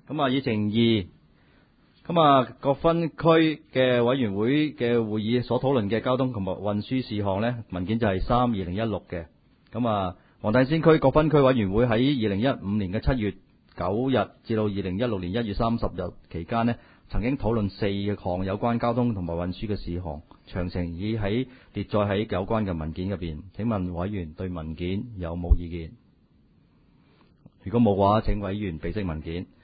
議程2，各分區嘅委員會嘅會議所討論嘅交通同埋運輸事項呢，文件就係3/2016嘅。黃大仙區各分區委員會喺2015年嘅7月9日至到2016年1月30日期間呢，曾經討論4項有關交通同埋運輸嘅事項，詳情已列載喺有關嘅文件入邊。請問委員對文件有冇意見？如果冇嘅話，請委員備悉文件。